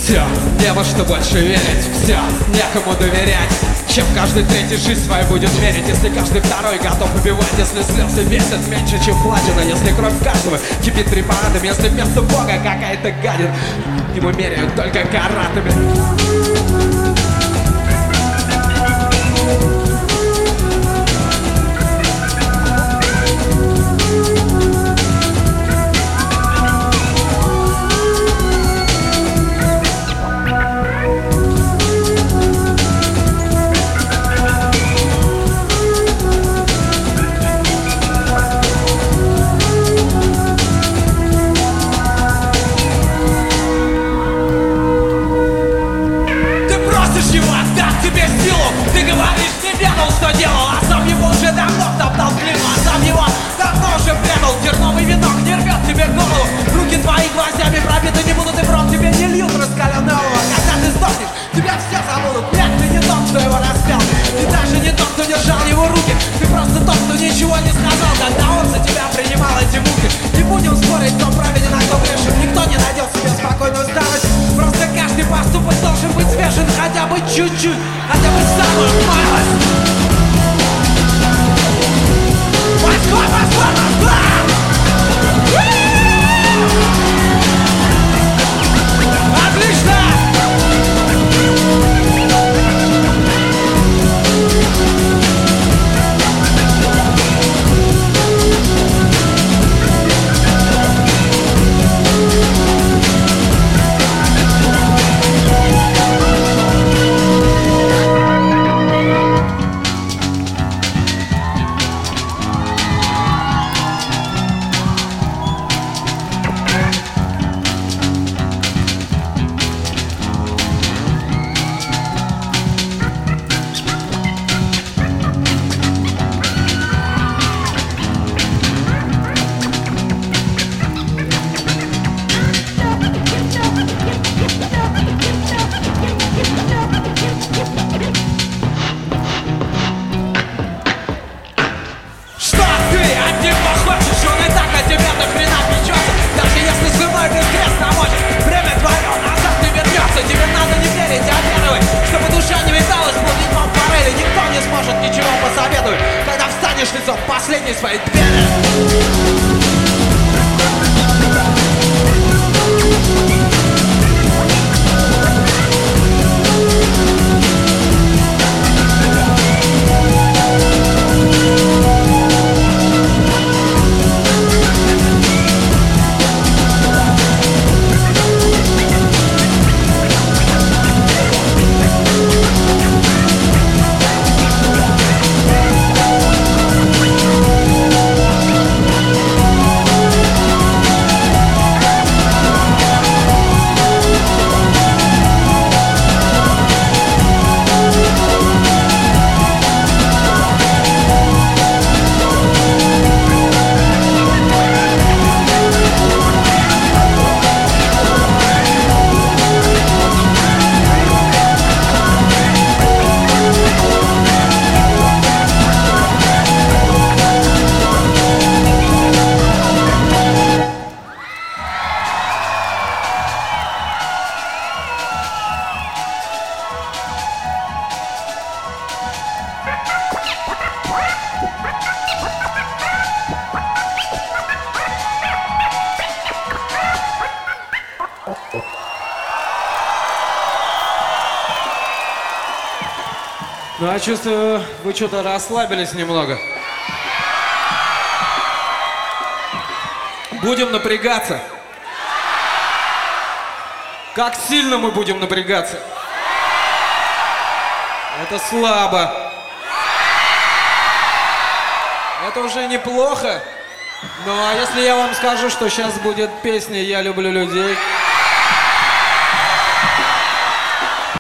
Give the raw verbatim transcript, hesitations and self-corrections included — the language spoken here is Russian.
Все, не во что больше верить, все, некому доверять. Чем каждый третий жизнь свою будет верить, если каждый второй готов убивать, если слезы весят меньше, чем платина, если кровь каждого кипит препаратами, если вместо Бога какая-то гадина, ему меряют только каратами. Ты говоришь, не ведал, что делал, а сам его уже давно втоптал в клину, а сам его давно уже предал. Терновый венок не рвет тебе голову, руки твои гвоздями пробиты не будут, и в рот тебе не льют раскаленного. Когда ты сдохнешь, тебя все забудут. Нет, ты не тот, кто его распял, ты даже не тот, кто держал его руки. Ты просто тот, кто ничего не сказал, когда он за тебя принимал эти муки. Не будем спорить, кто праведен, а кто грешен. Никто не найдет себе спокойную старость. Просто каждый поступок должен быть свежен, хотя бы чуть-чуть, хотя бы самую малость. Москва, Москва, Москва! Отлично! Лицом последней своей двери. Ну, а чувствую, вы что-то расслабились немного. Будем напрягаться. Как сильно мы будем напрягаться? Это слабо. Это уже неплохо. Ну, а если я вам скажу, что сейчас будет песня «Я люблю людей»?